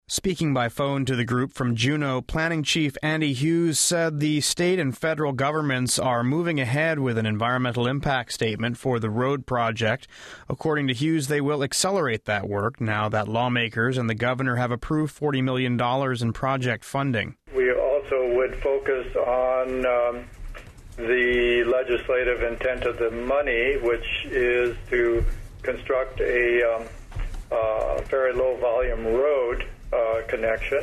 Speaking by phone to the group from Juneau, Planning Chief Andy Hughes said the state and federal governments are moving ahead with an environmental impact statement for the road project. According to Hughes, they will accelerate that work now that lawmakers and the governor have approved $40 million in project funding. We also would focus on the legislative intent of the money, which is to construct a very low-volume road connection.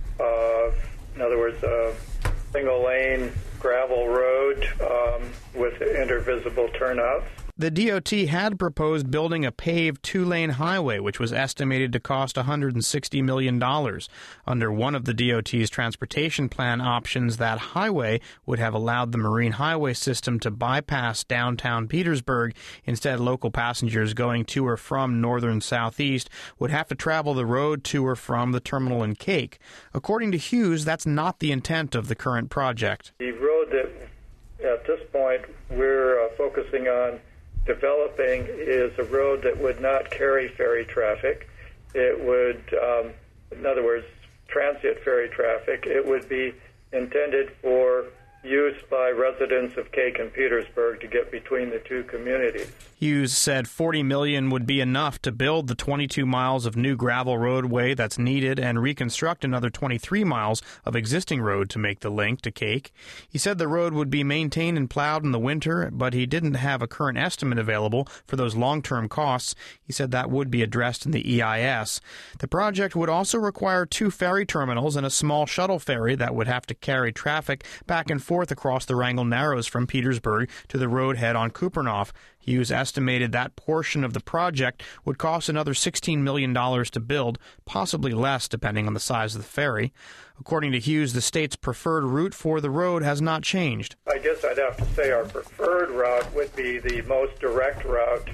In other words, a single-lane gravel road with intervisible turnouts. The DOT had proposed building a paved two-lane highway, which was estimated to cost $160 million. Under one of the DOT's transportation plan options, that highway would have allowed the Marine Highway system to bypass downtown Petersburg. Instead, local passengers going to or from northern southeast would have to travel the road to or from the terminal in Cake. According to Hughes, that's not the intent of the current project. The road that, at this point, we're focusing on developing is a road that would not carry ferry traffic. It would, in other words, transient ferry traffic. It would be intended for use by residents of Cake and Petersburg to get between the two communities. Hughes said $40 million would be enough to build the 22 miles of new gravel roadway that's needed and reconstruct another 23 miles of existing road to make the link to Cake. He said the road would be maintained and plowed in the winter, but he didn't have a current estimate available for those long-term costs. He said that would be addressed in the EIS. The project would also require 2 ferry terminals and a small shuttle ferry that would have to carry traffic back and forth across the Wrangell Narrows from Petersburg to the roadhead on Kupernof. Hughes estimated that portion of the project would cost another $16 million to build, possibly less depending on the size of the ferry. According to Hughes, the state's preferred route for the road has not changed. I guess I'd have to say our preferred route would be the most direct route,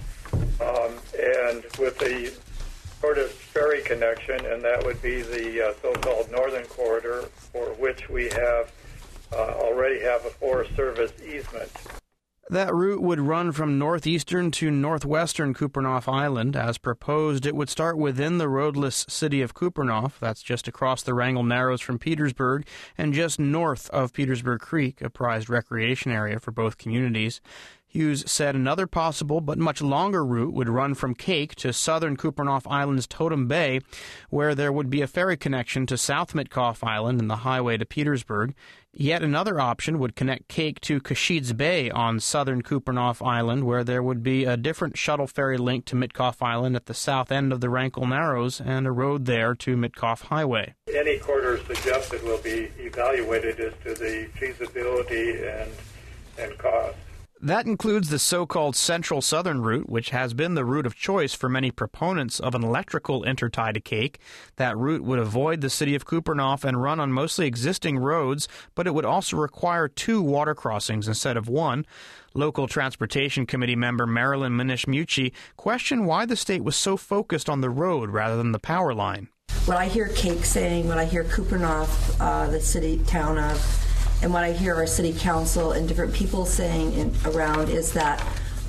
and with the shortest ferry connection, and that would be the so-called Northern Corridor, for which we have already have a Forest Service easement. That route would run from northeastern to northwestern Kupernof Island. As proposed, it would start within the roadless city of Kupernof. That's just across the Wrangell Narrows from Petersburg and just north of Petersburg Creek, a prized recreation area for both communities. Hughes said another possible but much longer route would run from Cake to southern Kupernof Island's Totem Bay, where there would be a ferry connection to South Mitkof Island and the highway to Petersburg. Yet another option would connect Cake to Kashidze Bay on southern Kupernof Island, where there would be a different shuttle ferry link to Mitkof Island at the south end of the Wrangell Narrows and a road there to Mitkof Highway. Any corridor suggested will be evaluated as to the feasibility and cost. That includes the so-called Central Southern route, which has been the route of choice for many proponents of an electrical intertie to Cake. That route would avoid the city of Kupernof and run on mostly existing roads, but it would also require 2 water crossings instead of 1. Local Transportation Committee member Marilyn Minish-Mucci questioned why the state was so focused on the road rather than the power line. What I hear Cake saying, what I hear Kupernof, the city, town of, and what I hear our city council and different people saying around is that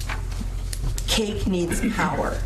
Cake needs power.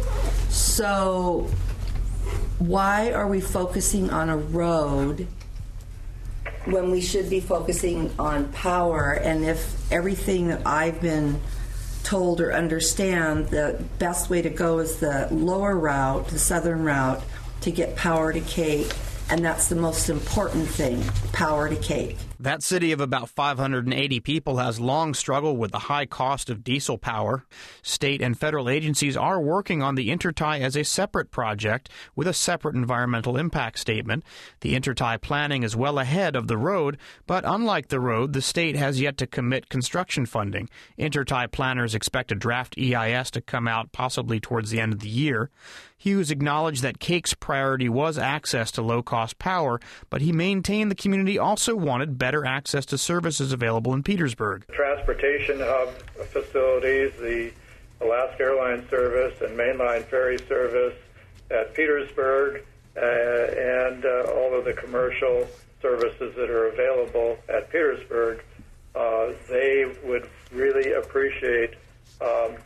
So why are we focusing on a road when we should be focusing on power? And if everything that I've been told or understand, the best way to go is the lower route, the southern route, to get power to Cake. And that's the most important thing, power to Cake. That city of about 580 people has long struggled with the high cost of diesel power. State and federal agencies are working on the intertie as a separate project with a separate environmental impact statement. The intertie planning is well ahead of the road, but unlike the road, the state has yet to commit construction funding. Intertie planners expect a draft EIS to come out possibly towards the end of the year. Hughes acknowledged that Cake's priority was access to low-cost power, but he maintained the community also wanted better access to services available in Petersburg. Transportation hub facilities, the Alaska Airlines service and mainline ferry service at Petersburg, and all of the commercial services that are available at Petersburg, they would really appreciate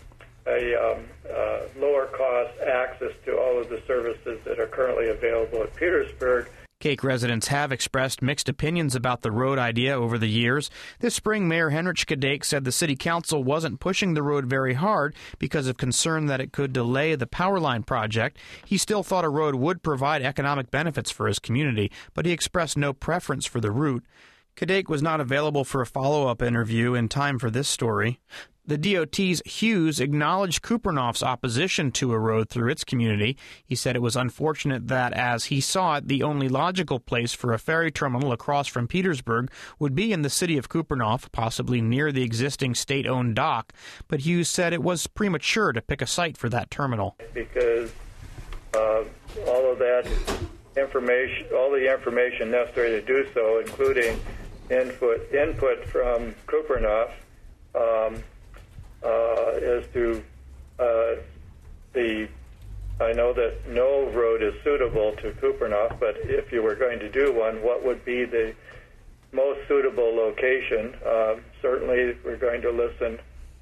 lower cost access to all of the services that are currently available at Petersburg. Cake residents have expressed mixed opinions about the road idea over the years. This spring, Mayor Henrich Kadek said the city council wasn't pushing the road very hard because of concern that it could delay the power line project. He still thought a road would provide economic benefits for his community, but he expressed no preference for the route. Kadek was not available for a follow-up interview in time for this story. The DOT's Hughes acknowledged Kupernoff's opposition to a road through its community. He said it was unfortunate that, as he saw it, the only logical place for a ferry terminal across from Petersburg would be in the city of Kupernoff, possibly near the existing state-owned dock. But Hughes said it was premature to pick a site for that terminal. Because all of that information, all the information necessary to do so, including input from Kupernoff, as to I know that no road is suitable to Kupernoff, but if you were going to do one, what would be the most suitable location? Certainly, we're going to listen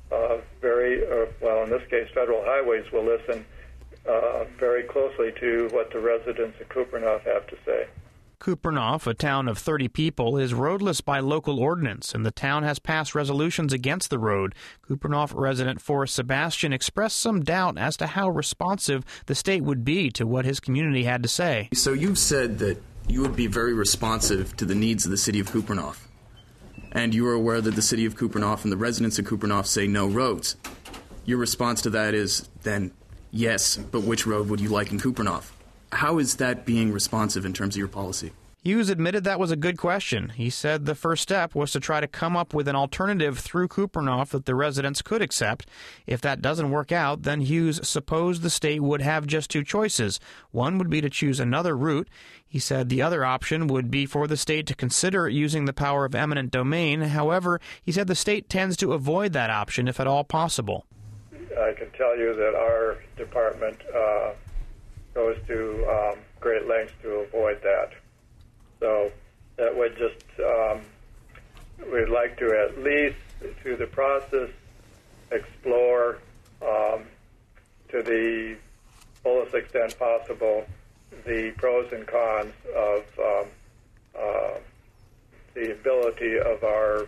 in this case, Federal Highways will listen very closely to what the residents of Kupernoff have to say. Kupernoff, a town of 30 people, is roadless by local ordinance, and the town has passed resolutions against the road. Kupernoff resident Forrest Sebastian expressed some doubt as to how responsive the state would be to what his community had to say. So you've said that you would be very responsive to the needs of the city of Kupernoff, and you are aware that the city of Kupernoff and the residents of Kupernoff say no roads. Your response to that is, then, yes, but which road would you like in Kupernoff? How is that being responsive in terms of your policy? Hughes admitted that was a good question. He said the first step was to try to come up with an alternative through Kupernoff that the residents could accept. If that doesn't work out, then Hughes supposed the state would have just two choices. One would be to choose another route. He said the other option would be for the state to consider using the power of eminent domain. However, he said the state tends to avoid that option if at all possible. I can tell you that our department goes to great lengths to avoid that. So that would just, we'd like to at least, through the process, explore to the fullest extent possible the pros and cons of the ability of our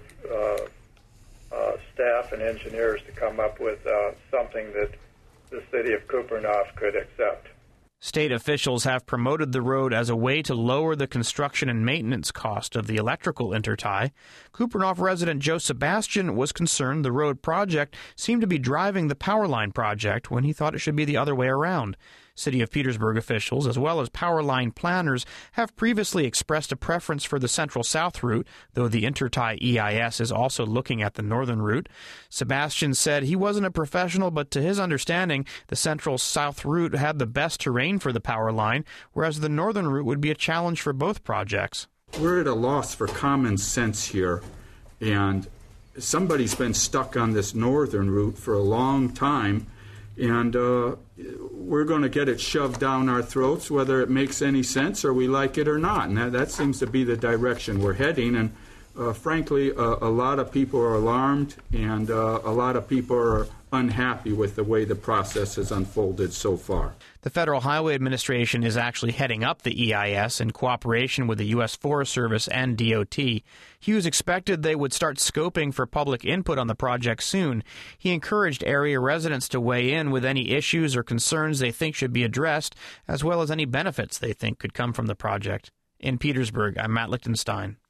staff and engineers to come up with something that the city of Kupernoff could accept. State officials have promoted the road as a way to lower the construction and maintenance cost of the electrical intertie. Kupernoff resident Joe Sebastian was concerned the road project seemed to be driving the power line project when he thought it should be the other way around. City of Petersburg officials, as well as power line planners, have previously expressed a preference for the Central South route, though the Intertie EIS is also looking at the northern route. Sebastian said he wasn't a professional, but to his understanding, the Central South route had the best terrain for the power line, whereas the northern route would be a challenge for both projects. We're at a loss for common sense here, and somebody's been stuck on this northern route for a long time, and we're going to get it shoved down our throats whether it makes any sense or we like it or not. And that seems to be the direction we're heading. And frankly, a lot of people are alarmed, and a lot of people are unhappy with the way the process has unfolded so far. The Federal Highway Administration is actually heading up the EIS in cooperation with the U.S. Forest Service and DOT. Hughes expected they would start scoping for public input on the project soon. He encouraged area residents to weigh in with any issues or concerns they think should be addressed, as well as any benefits they think could come from the project. In Petersburg, I'm Matt Lichtenstein.